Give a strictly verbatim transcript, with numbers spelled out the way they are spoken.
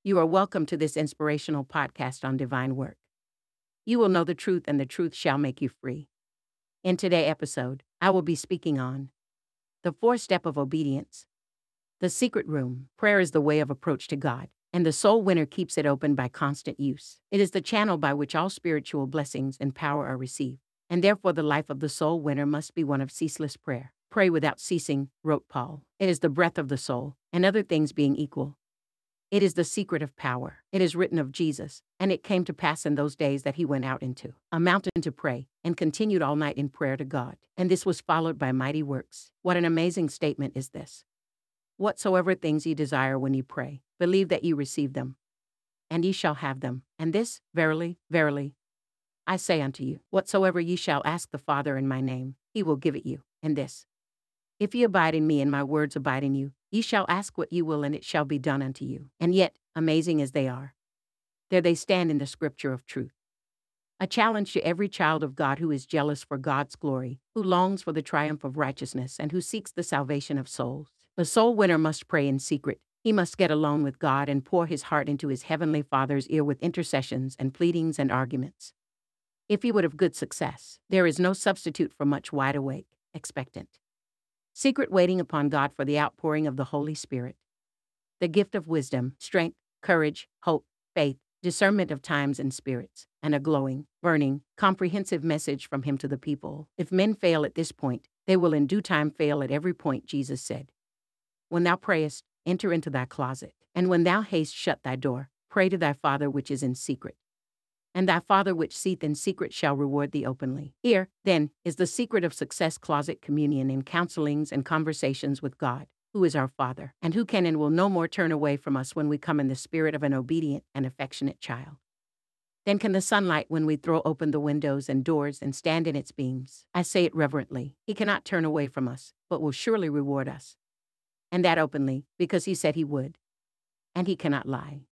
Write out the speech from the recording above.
You are welcome to this inspirational podcast on divine work. You will know the truth, and the truth shall make you free. In today's episode, I will be speaking on the fourth step of obedience. The secret room. Prayer is the way of approach to God, and the soul winner keeps it open by constant use. It is the channel by which all spiritual blessings and power are received, and therefore the life of the soul winner must be one of ceaseless prayer. Pray without ceasing, wrote Paul. It is the breath of the soul, and other things being equal, it is the secret of power. It is written of Jesus, and it came to pass in those days that he went out into a mountain to pray, and continued all night in prayer to God. And this was followed by mighty works. What an amazing statement is this! Whatsoever things ye desire when ye pray, believe that ye receive them, and ye shall have them. And this, verily, verily, I say unto you, whatsoever ye shall ask the Father in my name, he will give it you. And this, if ye abide in me, and my words abide in you, ye shall ask what ye will, and it shall be done unto you. And yet, amazing as they are, there they stand in the scripture of truth. A challenge to every child of God who is jealous for God's glory, who longs for the triumph of righteousness, and who seeks the salvation of souls. The soul winner must pray in secret. He must get alone with God and pour his heart into his heavenly Father's ear with intercessions and pleadings and arguments. If he would have good success, there is no substitute for much wide awake, expectant, secret waiting upon God for the outpouring of the Holy Spirit, the gift of wisdom, strength, courage, hope, faith, discernment of times and spirits, and a glowing, burning, comprehensive message from him to the people. If men fail at this point, they will in due time fail at every point. Jesus said, when thou prayest, enter into thy closet, and when thou hast shut thy door, pray to thy Father which is in secret. And thy Father which seeth in secret shall reward thee openly. Here, then, is the secret of success: closet communion in counselings and conversations with God, who is our Father, and who can and will no more turn away from us when we come in the spirit of an obedient and affectionate child. Then can the sunlight when we throw open the windows and doors and stand in its beams. I say it reverently. He cannot turn away from us, but will surely reward us. And that openly, because he said he would. And he cannot lie.